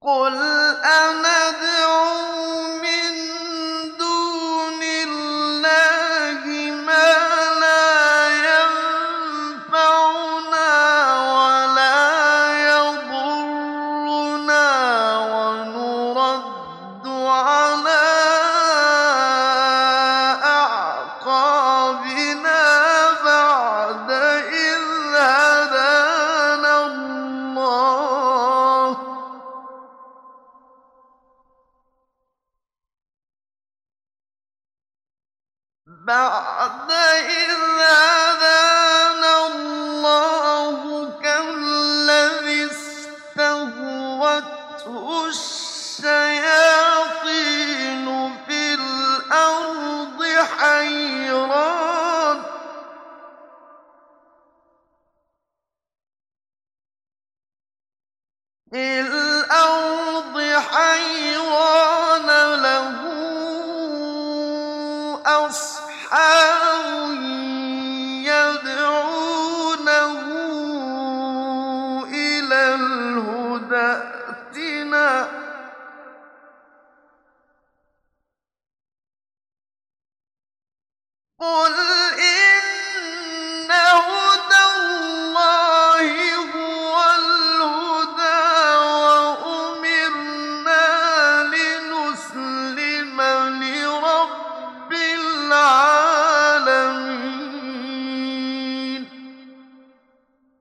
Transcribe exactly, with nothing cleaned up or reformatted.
قُلْ أَنَدْعُو مِن دُونِ اللَّهِ مَا لَا يَنفَعُنَا وَلَا يَضُرُّنَا وَنُرَدُّ عَلَىٰ أَعْقَابِنَا بَعْدَ إِذْ هَدَانَا اللَّهُ ۖ بَعْدَ إِذْ هَدَانَا اللَّهُ كَالَّذِي اسْتَهْوَتْهُ الشَّيَاطِينُ فِي الْأَرْضِ حَيْرَانٍ فِي الْأَرْضِ حَيْرَانَ لَهُ أَصْحَابٌ يَدْعُونَهُ إِلَى الْهُدى ائْتِنَا ۗ قُلْ